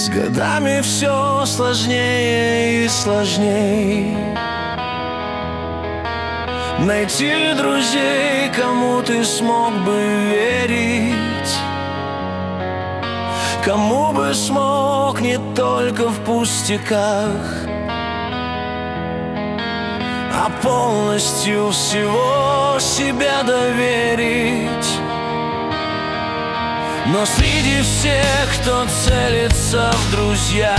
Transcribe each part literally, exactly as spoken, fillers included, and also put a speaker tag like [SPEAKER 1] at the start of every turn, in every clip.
[SPEAKER 1] С годами все сложнее и сложнее найти друзей, кому ты смог бы верить, кому бы смог не только в пустяках, а полностью всего себя доверить. Но среди всех, кто целится в друзья,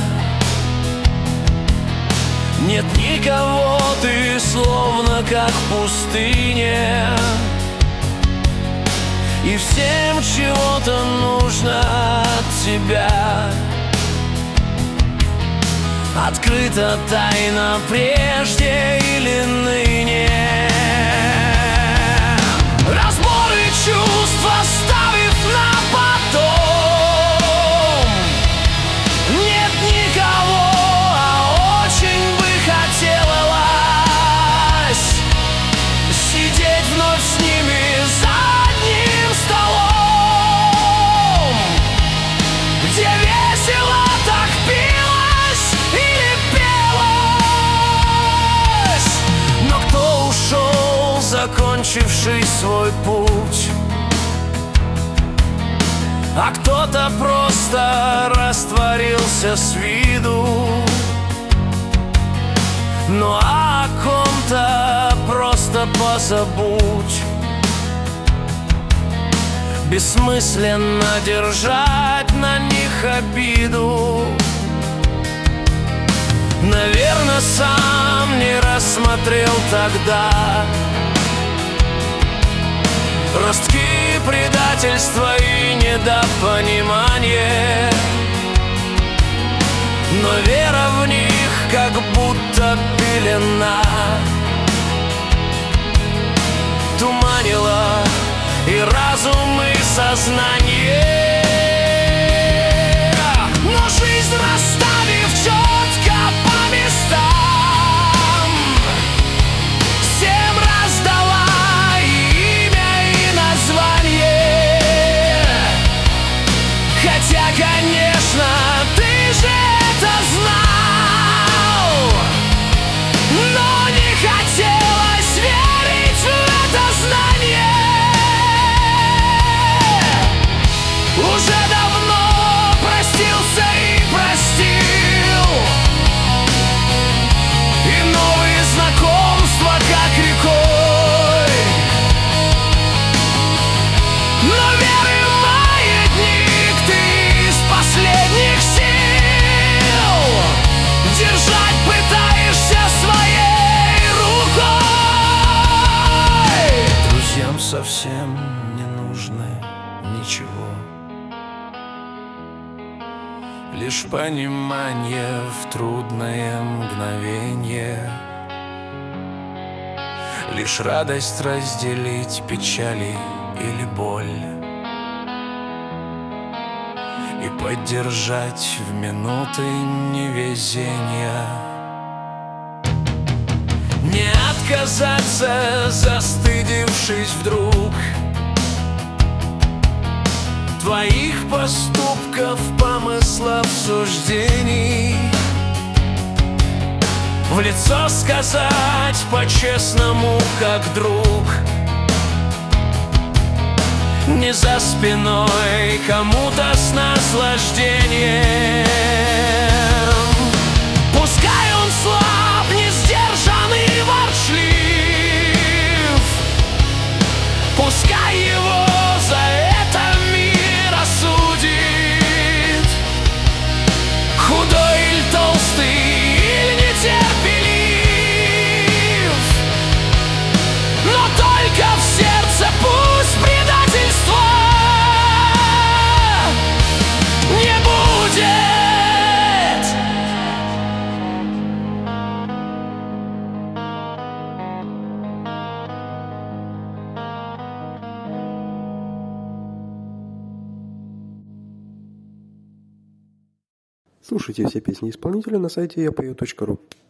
[SPEAKER 1] нет никого, ты словно как в пустыне, и всем чего-то нужно от тебя. Открыта тайна прежде или ныне. Разборы чувств оставив на потом, нет никого, а очень бы хотелось сидеть вновь с ними за одним столом, где весело так пилось или пелось. Но кто ушел, закончивший свой путь, а кто-то просто растворился с виду. Ну а о ком-то просто позабудь. Бессмысленно держать на них обиду. Наверно, сам не рассмотрел тогда ростки предательства и недопонимания. Но вера в них как будто пелена туманила и разум, и сознание. Но жизнь, расставив четко по местам, всем раздала имя и название. Хотя, конечно, ты же это знал, но не хотелось верить в это знание. Уже давно простился и простил, и новые знакомства как рекой. Но веры маятник ты из последних сил держать пытаешься своей рукой. Друзьям совсем не нужно ничего, лишь понимание в трудное мгновенье, лишь радость разделить печали или боль, и поддержать в минуты невезения. Не отказаться, застыдившись вдруг твоих поступков, помыслов, суждений, в лицо сказать по-честному, как друг, не за спиной кому-то с наслаждением. Пускай он слаб, не сдержан и ворчлив, пускай его за это мир осудит. Худой или толстый, или нетерпелив, но только в сердце пусть предательства не будет.
[SPEAKER 2] Слушайте все песни исполнителя на сайте я пою точка ру.